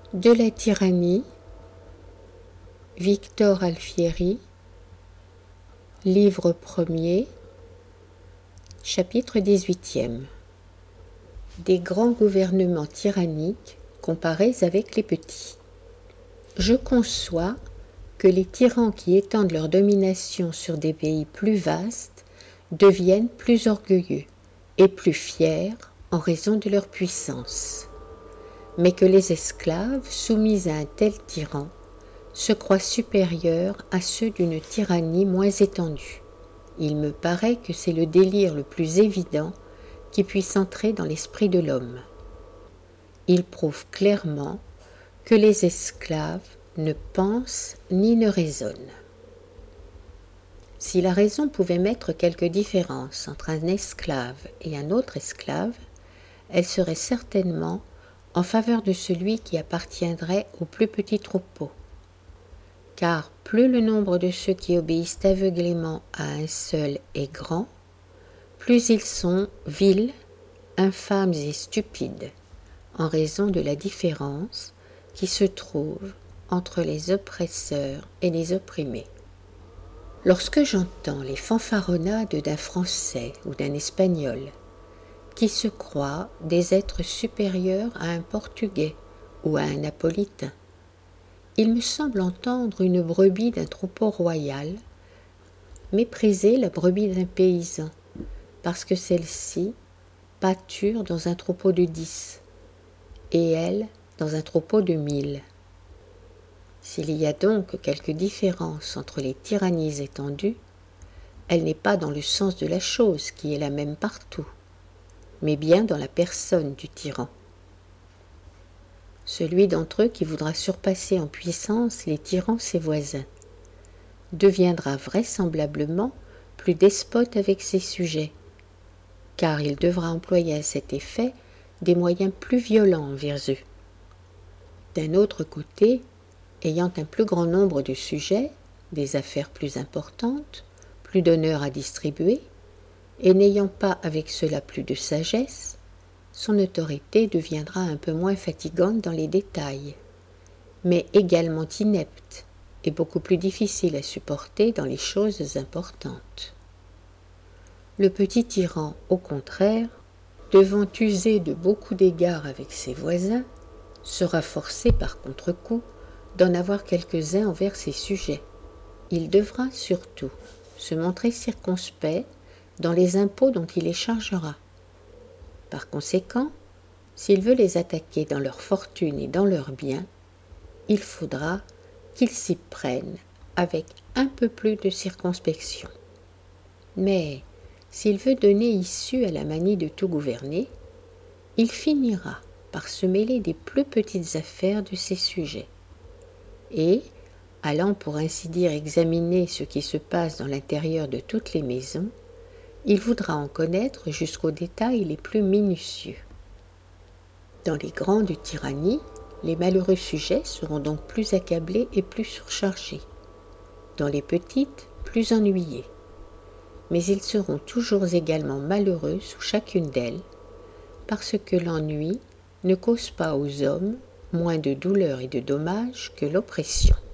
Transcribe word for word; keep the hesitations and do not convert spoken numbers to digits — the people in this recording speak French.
De la tyrannie, Victor Alfieri, livre premier, chapitre dix-huitième. Des grands gouvernements tyranniques comparés avec les petits. Je conçois que les tyrans qui étendent leur domination sur des pays plus vastes deviennent plus orgueilleux et plus fiers en raison de leur puissance, mais que les esclaves soumis à un tel tyran se croient supérieurs à ceux d'une tyrannie moins étendue. Il me paraît que c'est le délire le plus évident qui puisse entrer dans l'esprit de l'homme. Il prouve clairement que les esclaves ne pensent ni ne raisonnent. Si la raison pouvait mettre quelque différence entre un esclave et un autre esclave, elle serait certainement en faveur de celui qui appartiendrait au plus petit troupeau. Car plus le nombre de ceux qui obéissent aveuglément à un seul est grand, plus ils sont vils, infâmes et stupides, en raison de la différence qui se trouve entre les oppresseurs et les opprimés. Lorsque j'entends les fanfaronnades d'un Français ou d'un Espagnol qui se croient des êtres supérieurs à un Portugais ou à un Napolitain, il me semble entendre une brebis d'un troupeau royal mépriser la brebis d'un paysan, parce que celle-ci pâture dans un troupeau de dix, et elle dans un troupeau de mille. S'il y a donc quelque différence entre les tyrannies étendues, elle n'est pas dans le sens de la chose qui est la même partout, mais bien dans la personne du tyran. Celui d'entre eux qui voudra surpasser en puissance les tyrans ses voisins deviendra vraisemblablement plus despote avec ses sujets, car il devra employer à cet effet des moyens plus violents envers eux. D'un autre côté, ayant un plus grand nombre de sujets, des affaires plus importantes, plus d'honneur à distribuer, et n'ayant pas avec cela plus de sagesse, son autorité deviendra un peu moins fatigante dans les détails, mais également inepte et beaucoup plus difficile à supporter dans les choses importantes. Le petit tyran, au contraire, devant user de beaucoup d'égards avec ses voisins, sera forcé par contre-coup d'en avoir quelques-uns envers ses sujets. Il devra surtout se montrer circonspect dans les impôts dont il les chargera. Par conséquent, s'il veut les attaquer dans leur fortune et dans leurs biens, il faudra qu'il s'y prenne avec un peu plus de circonspection. Mais s'il veut donner issue à la manie de tout gouverner, il finira par se mêler des plus petites affaires de ses sujets. Et, allant pour ainsi dire examiner ce qui se passe dans l'intérieur de toutes les maisons, il voudra en connaître jusqu'aux détails les plus minutieux. Dans les grandes tyrannies, les malheureux sujets seront donc plus accablés et plus surchargés. Dans les petites, plus ennuyés. Mais ils seront toujours également malheureux sous chacune d'elles, parce que l'ennui ne cause pas aux hommes moins de douleur et de dommages que l'oppression.